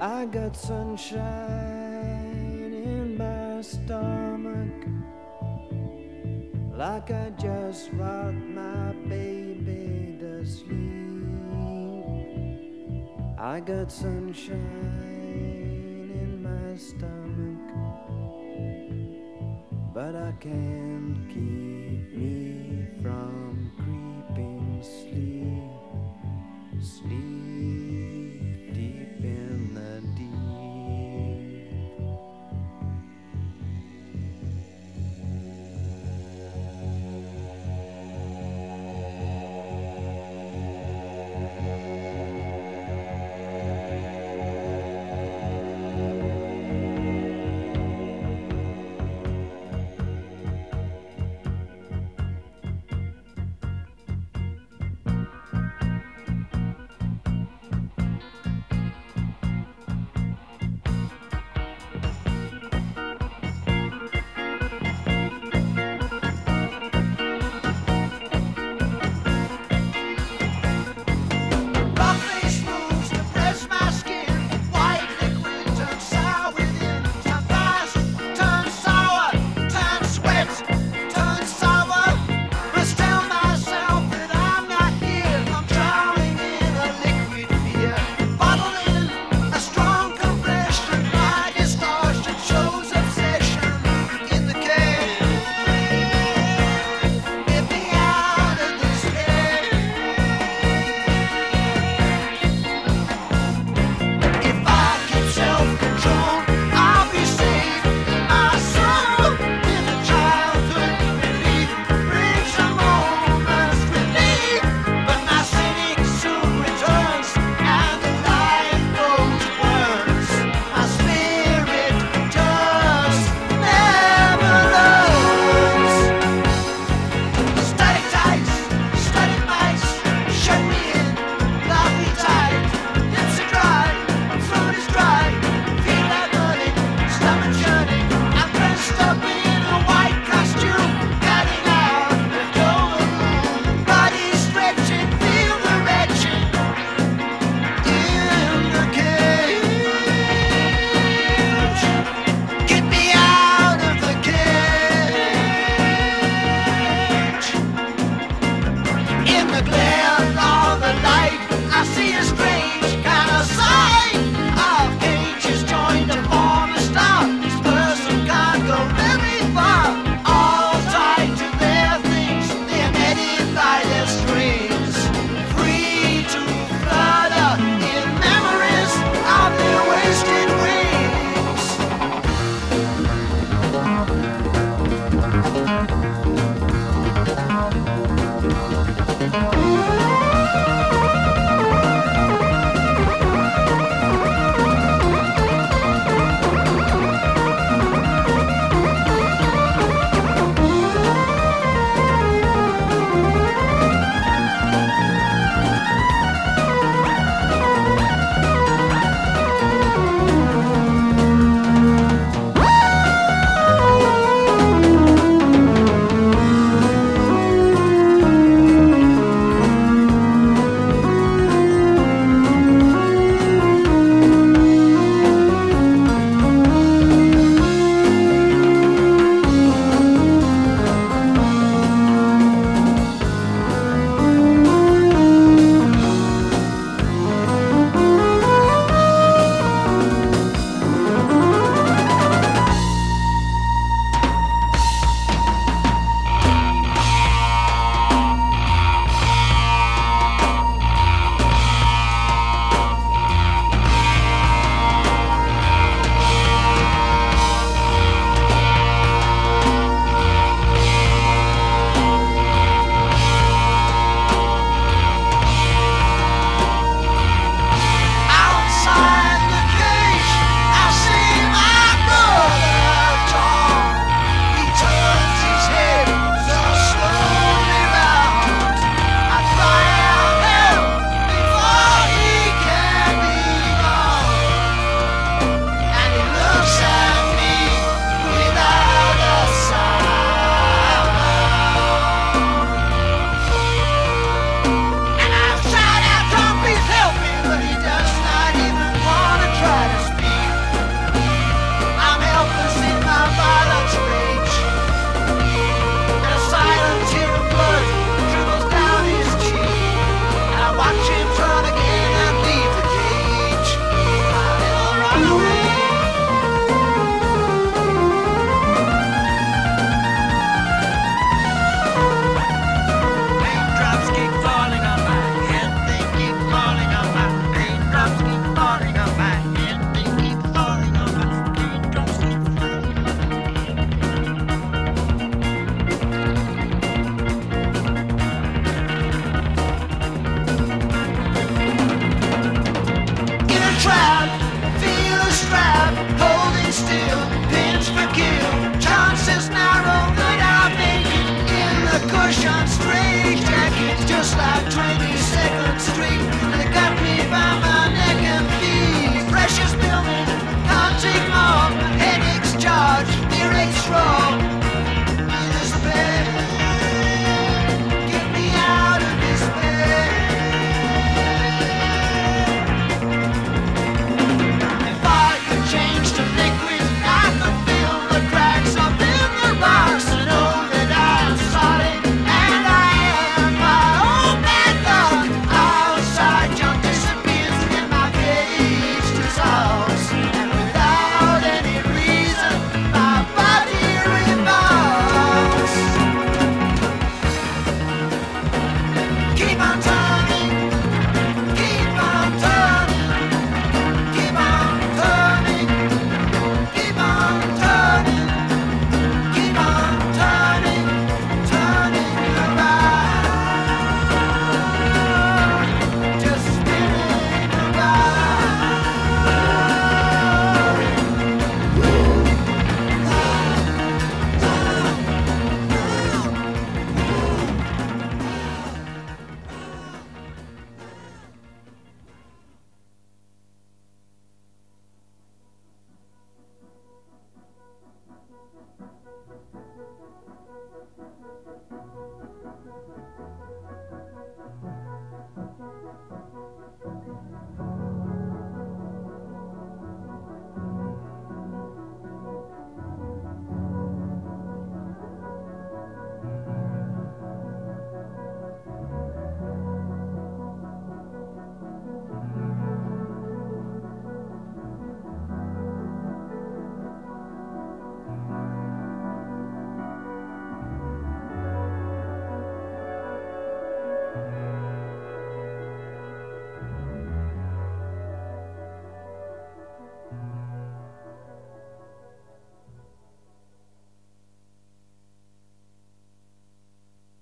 I got sunshine in my stomach, like I just rocked my baby to sleep. I got sunshine in my stomach, but I can't keep me from creeping sleep, sleep deep in the deep. 22nd Street. They got me by my neck and feet. Precious building, can't take more. My headache's charged, earache's raw. Despair, get me out of despair. If I could change to liquid, I could fill the cracks up in the rocks. I know that I'm solid, and I am my own bad luck. Outside junk disappears in my cage dissolves, and without any reason, my body revolves. Keep on talking.